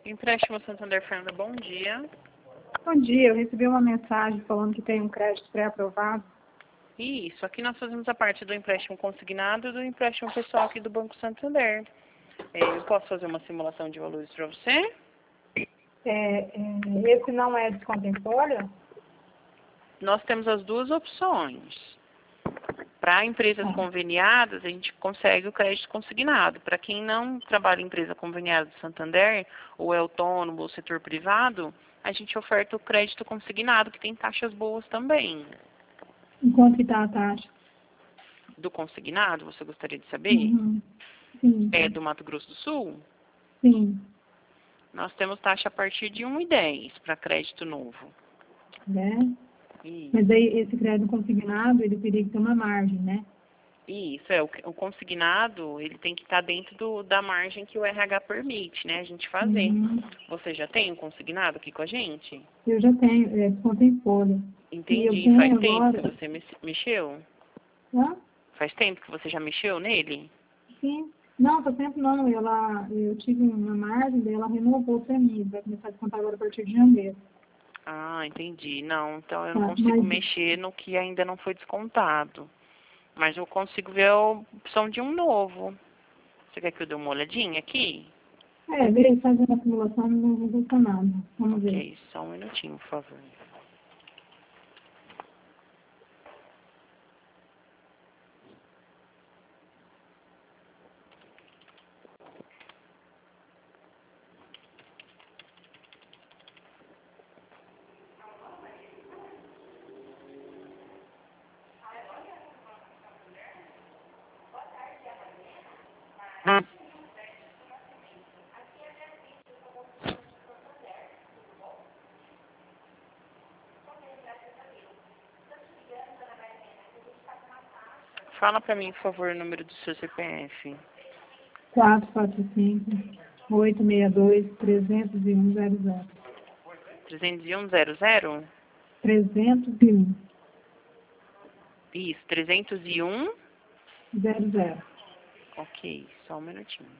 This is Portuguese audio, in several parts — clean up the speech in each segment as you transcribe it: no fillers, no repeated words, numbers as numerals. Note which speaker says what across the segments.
Speaker 1: Empréstimo Santander Fernanda, bom dia.
Speaker 2: Bom dia, eu recebi uma mensagem falando que tem um crédito pré-aprovado.
Speaker 1: Isso, aqui nós fazemos a parte do empréstimo consignado e do empréstimo pessoal aqui do Banco Santander. Eu posso fazer uma simulação de valores para você?
Speaker 2: Esse não é desconto em folha?
Speaker 1: Nós temos as duas opções. Para empresas conveniadas, a gente consegue o crédito consignado. Para quem não trabalha em empresa conveniada do Santander, ou é autônomo, ou setor privado, a gente oferta o crédito consignado, que tem taxas boas também.
Speaker 2: Em quanto que está a taxa?
Speaker 1: Do consignado, você gostaria de saber?
Speaker 2: Uhum. Sim.
Speaker 1: É do Mato Grosso do Sul?
Speaker 2: Sim.
Speaker 1: Nós temos taxa a partir de 1,10 para crédito novo.
Speaker 2: Né?
Speaker 1: Isso.
Speaker 2: Mas aí esse crédito consignado, ele teria que ter uma margem, né?
Speaker 1: Isso, o consignado, ele tem que estar dentro da margem que o RH permite, né, a gente fazer.
Speaker 2: Uhum.
Speaker 1: Você já tem um consignado aqui com a gente?
Speaker 2: Eu já tenho, desconto em folha. E eu
Speaker 1: Entendi. Faz
Speaker 2: tenho
Speaker 1: tempo que
Speaker 2: agora...
Speaker 1: você mexeu?
Speaker 2: Hã?
Speaker 1: Faz tempo que você já mexeu nele?
Speaker 2: Sim. Não, faz tempo não. Eu tive uma margem, daí ela renovou para mim. Vai começar a descontar agora a partir de janeiro.
Speaker 1: Ah, entendi. Não, então eu não
Speaker 2: Tá,
Speaker 1: consigo
Speaker 2: mas...
Speaker 1: mexer no que ainda não foi descontado. Mas eu consigo ver a opção de um novo. Você quer que eu dê uma olhadinha aqui?
Speaker 2: Veio fazendo a simulação, não vou gostar nada. Vamos ver.
Speaker 1: Ok, só um minutinho, por favor. Fala pra mim, por favor, o número do seu CPF.
Speaker 2: 445-862-301-00.
Speaker 1: 30100?
Speaker 2: 301.
Speaker 1: Isso, 301.
Speaker 2: 00.
Speaker 1: Ok, só um minutinho.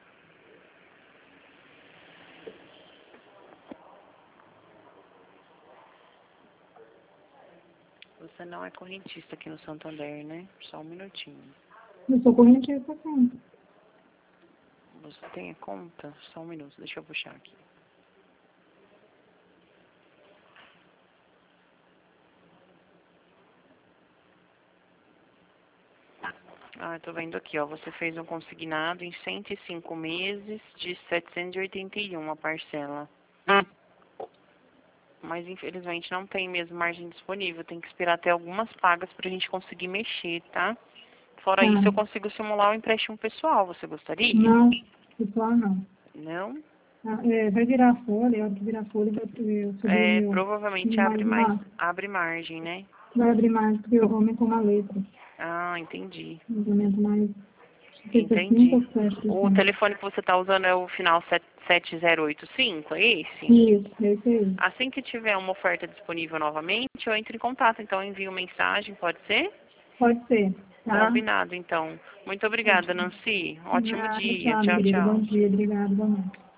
Speaker 1: Você não é correntista aqui no Santander, né? Só um minutinho.
Speaker 2: Eu sou correntista, sim.
Speaker 1: Você tem a conta? Só um minuto, deixa eu puxar aqui. Ah, eu tô vendo aqui, ó. Você fez um consignado em 105 meses de 781 a parcela. Mas infelizmente não tem mesmo margem disponível. Tem que esperar até algumas pagas pra gente conseguir mexer, tá? Fora isso, eu consigo simular o empréstimo pessoal. Você gostaria?
Speaker 2: Não, pessoal, não.
Speaker 1: Não?
Speaker 2: Vai virar folha, a hora que virar folha, vai subir o meu.
Speaker 1: Provavelmente abre margem, né?
Speaker 2: Vai abrir mais, porque eu aumento uma letra.
Speaker 1: Ah, entendi.
Speaker 2: Eu aumento mais.
Speaker 1: Entendi.
Speaker 2: 5 ou 7%.
Speaker 1: O telefone que você está usando é o final 7085, é esse?
Speaker 2: Isso, é isso aí.
Speaker 1: Assim que tiver uma oferta disponível novamente, eu entro em contato. Então, eu envio mensagem, pode ser?
Speaker 2: Pode ser, tá?
Speaker 1: Combinado, então. Muito obrigada, Nancy. Ótimo
Speaker 2: Nada,
Speaker 1: dia.
Speaker 2: tchau, minha
Speaker 1: Tchau,
Speaker 2: querida. Bom
Speaker 1: tchau.
Speaker 2: dia, obrigada, boa noite.